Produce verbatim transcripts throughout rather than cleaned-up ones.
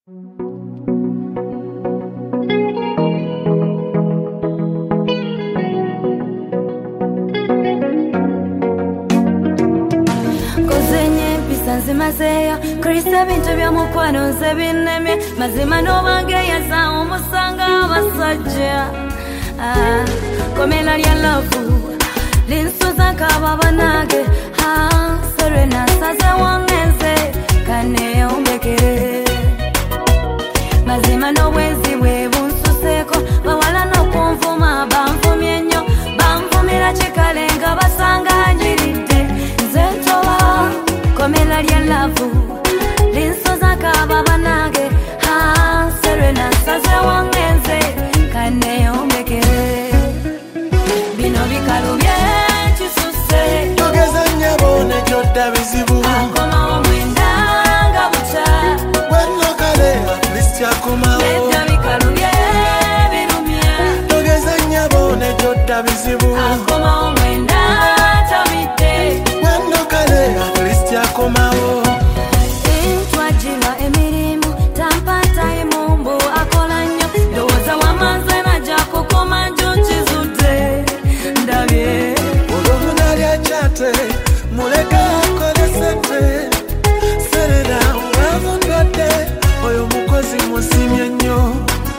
Mazeya Krista bintu bya mukwano nze binnemye mazima n'obangeya za omusanga abasajja ah, komela lya love linsuza nkaba banage ah, Serena saze wangenze kane ombekere mazima n'obwenzi bwe bunsuseko bawala n'okunvuma banvumye nnyo banvumira kikale nga basanga njiridde nze ntoba komela lya love linsoza nkaba banage ah, Serena saze wangenze kane ombekere bino bikalu byekisuse togeza nnyabo nejjodda bizibu akomawo mwenda nga buca wenno kale atleast yakomawo nedda bikalu byebirumya togeza nnyabo nejjodda bizibu akomawo mwenda tabidde wenno kale atleast yakomawo intwajirwa emirimu tampatayimu mbu akola nnyo ndowooza wamaze najja kukoma njukizudde ndabye olw'omunalya kyate muleka akolesete Serena wavundwadde oyo mukozi musimye nnyo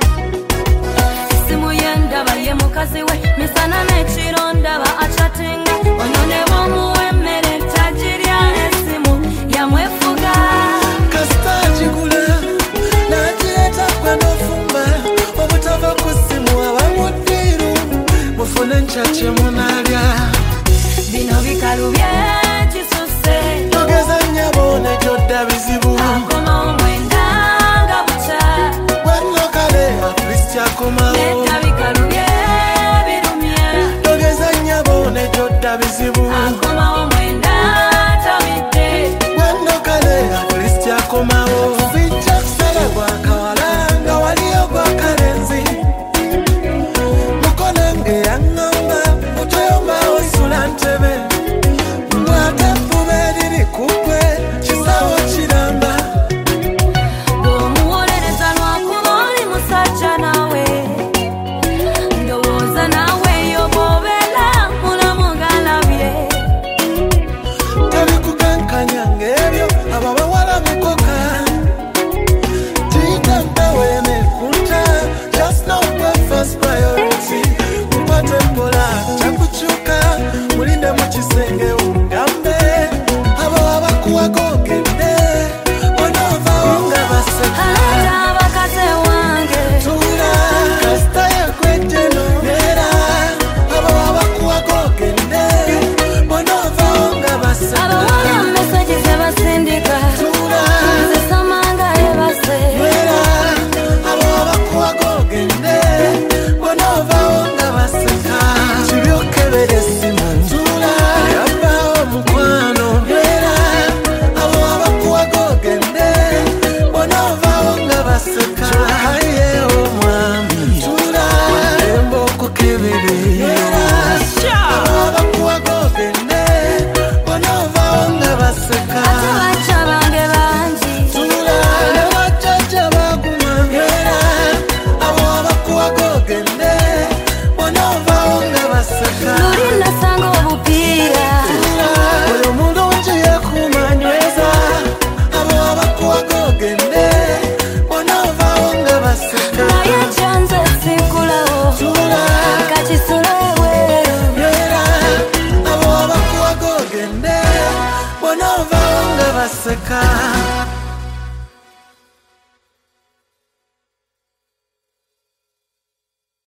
simu ye ndaba ye mukazi we misana n'ekiro ndaba acatinga onyo ne bwomuwa emmere tajirya esimu yamwefuga kasita agigula n'agireeta gwe n'ofumba obutava ku ssimu abamuddiru mufune nkyakye munalya bino bikalu byekisuse togeza nnyabo nejjodda bizibu akomawo mwenda nga buca wenno kale atleast yakomawo nedda bikalu byebirumya togeza nnyabo nejjodda bizibu akomawo mwenda tabidde wenno kale atleast yakomawo sijja kusala gwa kawala nga waliyo gwa kalenzi mukonange yaŋŋamba otoyomba osula ntebe ngwate effuba eriri ku ggwe kisawo kiramba bw'omuwolereza lwakuba oli musajja nawe ndowooza nawe eyo bw'obeera mulamu ng'alabye tebikukankanya ng'ebyo abo bawala mukoka giyita mpewene kunta just not my first priority mukwate mpola kyakukyuka mulinde mu kisenge ungambe abo abakuwako ogende onoovaawo nga baseka ata abakaze wange tuula kasita yakwejjeno era abo abakuwako ogende onoovaawo nga baseka abawala meseji ze basindika tuula zisamanga yebase era abo abakuwako ogende onoovaawo nga baseka kibyokebera essimu tuula yavaawo mukwano era abo abakuwako ogende onoovaawo nga baseka ayewo mwami tuula emba okukeberera abo abakuwako ogende onoovaawo nga baseka ate bajja bange bangi tuula ne bajjajja bagumamera abo abakuwako ogende onoovaawo nga baseka luli nasanga obupiira oyo mulungi yeekumanyweza abo abakuwako ogende onoovaawo nga baseka naye kyanze sikulawo tuula kakisula ebweru era abo abakuwako ogende onoovaawo nga baseka